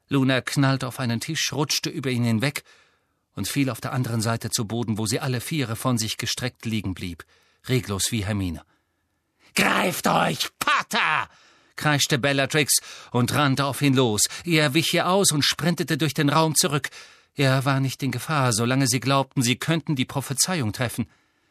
Luna knallte auf einen Tisch, rutschte über ihn hinweg und fiel auf der anderen Seite zu Boden, wo sie alle viere von sich gestreckt liegen blieb, reglos wie Hermine. »Greift euch, Pater!« kreischte Bellatrix und rannte auf ihn los. Er wich ihr aus und sprintete durch den Raum zurück. Er war nicht in Gefahr, solange sie glaubten, sie könnten die Prophezeiung treffen.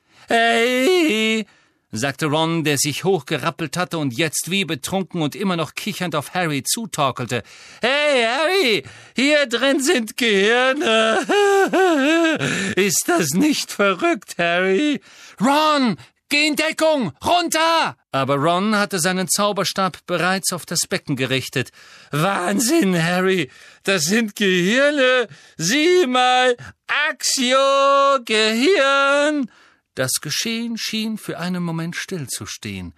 »Hey!« sagte Ron, der sich hochgerappelt hatte und jetzt wie betrunken und immer noch kichernd auf Harry zutorkelte. »Hey, Harry, hier drin sind Gehirne! Ist das nicht verrückt, Harry?« »Ron, geh in Deckung! Runter!« Aber Ron hatte seinen Zauberstab bereits auf das Becken gerichtet. »Wahnsinn, Harry! Das sind Gehirne! Sieh mal! Actio! Gehirn!« Das Geschehen schien für einen Moment stillzustehen.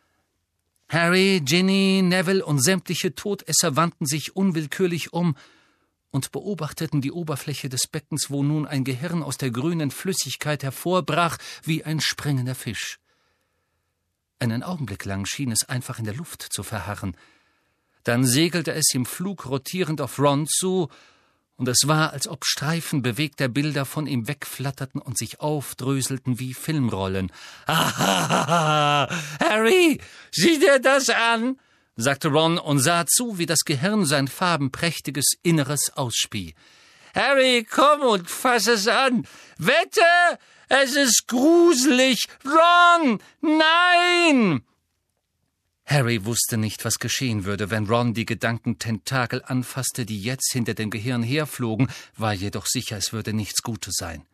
Harry, Ginny, Neville und sämtliche Todesser wandten sich unwillkürlich um und beobachteten die Oberfläche des Beckens, wo nun ein Gehirn aus der grünen Flüssigkeit hervorbrach wie ein springender Fisch. Einen Augenblick lang schien es einfach in der Luft zu verharren. Dann segelte es im Flug rotierend auf Ron zu, und es war, als ob Streifen bewegter Bilder von ihm wegflatterten und sich aufdröselten wie Filmrollen. »Ahahaha! Harry, sieh dir das an!« sagte Ron und sah zu, wie das Gehirn sein farbenprächtiges Inneres ausspie. »Harry, komm und fass es an! Wette, es ist gruselig! Ron, nein!« Harry wusste nicht, was geschehen würde, wenn Ron die Gedankententakel anfasste, die jetzt hinter dem Gehirn herflogen, war jedoch sicher, es würde nichts Gutes sein.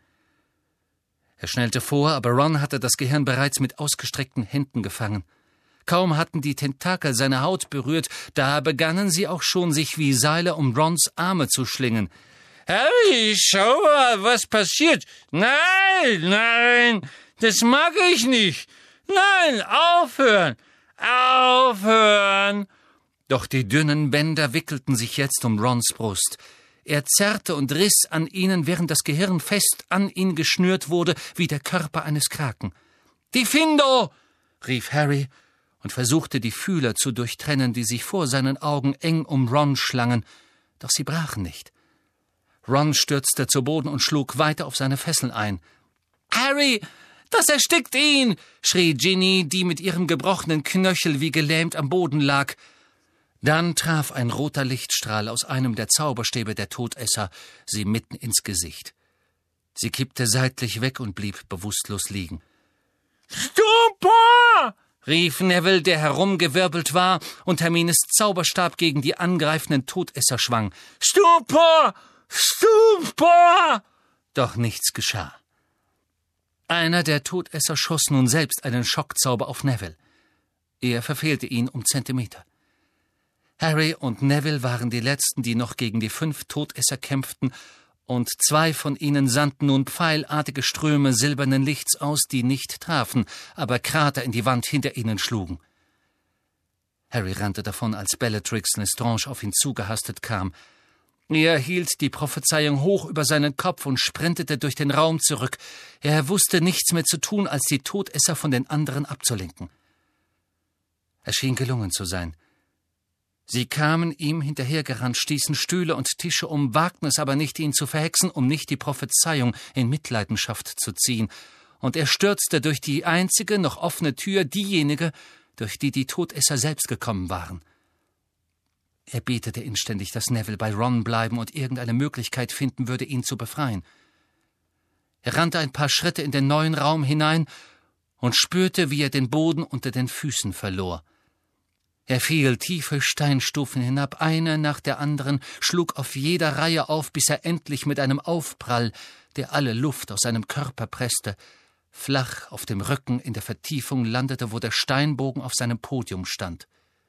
Er schnellte vor, aber Ron hatte das Gehirn bereits mit ausgestreckten Händen gefangen. Kaum hatten die Tentakel seine Haut berührt, da begannen sie auch schon, sich wie Seile um Rons Arme zu schlingen. »Harry, schau mal, was passiert! Nein, das mag ich nicht! Nein, aufhören! Aufhören!« Doch die dünnen Bänder wickelten sich jetzt um Rons Brust. Er zerrte und riss an ihnen, während das Gehirn fest an ihn geschnürt wurde, wie der Körper eines Kraken. »Diffindo!« rief Harry und versuchte, die Fühler zu durchtrennen, die sich vor seinen Augen eng um Ron schlangen, doch sie brachen nicht. Ron stürzte zu Boden und schlug weiter auf seine Fesseln ein. »Harry! Das erstickt ihn!« schrie Ginny, die mit ihrem gebrochenen Knöchel wie gelähmt am Boden lag. Dann traf ein roter Lichtstrahl aus einem der Zauberstäbe der Todesser sie mitten ins Gesicht. Sie kippte seitlich weg und blieb bewusstlos liegen. »Stupor!« rief Neville, der herumgewirbelt war und Hermines Zauberstab gegen die angreifenden Todesser schwang. »Stupor! Stupor!« Doch nichts geschah. Einer der Todesser schoss nun selbst einen Schockzauber auf Neville. Er verfehlte ihn um Zentimeter. Harry und Neville waren die Letzten, die noch gegen die 5 Todesser kämpften, und 2 von ihnen sandten nun pfeilartige Ströme silbernen Lichts aus, die nicht trafen, aber Krater in die Wand hinter ihnen schlugen. Harry rannte davon, als Bellatrix Lestrange auf ihn zugehastet kam. Er hielt die Prophezeiung hoch über seinen Kopf und sprintete durch den Raum zurück. Er wusste nichts mehr zu tun, als die Todesser von den anderen abzulenken. Es schien gelungen zu sein. Sie kamen ihm hinterhergerannt, stießen Stühle und Tische um, wagten es aber nicht, ihn zu verhexen, um nicht die Prophezeiung in Mitleidenschaft zu ziehen. Und er stürzte durch die einzige noch offene Tür, diejenige, durch die die Todesser selbst gekommen waren. Er betete inständig, dass Neville bei Ron bleiben und irgendeine Möglichkeit finden würde, ihn zu befreien. Er rannte ein paar Schritte in den neuen Raum hinein und spürte, wie er den Boden unter den Füßen verlor. Er fiel tiefe Steinstufen hinab, eine nach der anderen, schlug auf jeder Reihe auf, bis er endlich mit einem Aufprall, der alle Luft aus seinem Körper presste, flach auf dem Rücken in der Vertiefung landete, wo der Steinbogen auf seinem Podium stand.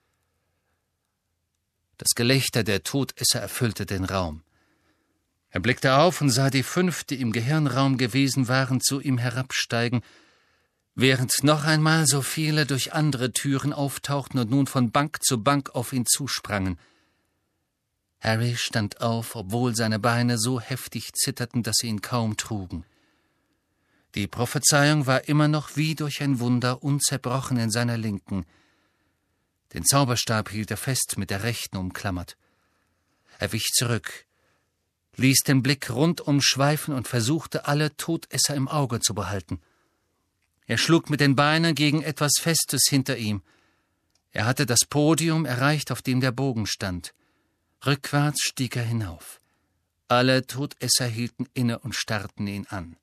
Das Gelächter der Todesser erfüllte den Raum. Er blickte auf und sah die 5, die im Gehirnraum gewesen waren, zu ihm herabsteigen, während noch einmal so viele durch andere Türen auftauchten und nun von Bank zu Bank auf ihn zusprangen. Harry stand auf, obwohl seine Beine so heftig zitterten, dass sie ihn kaum trugen. Die Prophezeiung war immer noch wie durch ein Wunder unzerbrochen in seiner Linken. Den Zauberstab hielt er fest mit der rechten umklammert. Er wich zurück, ließ den Blick rundum schweifen und versuchte, alle Todesser im Auge zu behalten. Er schlug mit den Beinen gegen etwas Festes hinter ihm. Er hatte das Podium erreicht, auf dem der Bogen stand. Rückwärts stieg er hinauf. Alle Todesser hielten inne und starrten ihn an.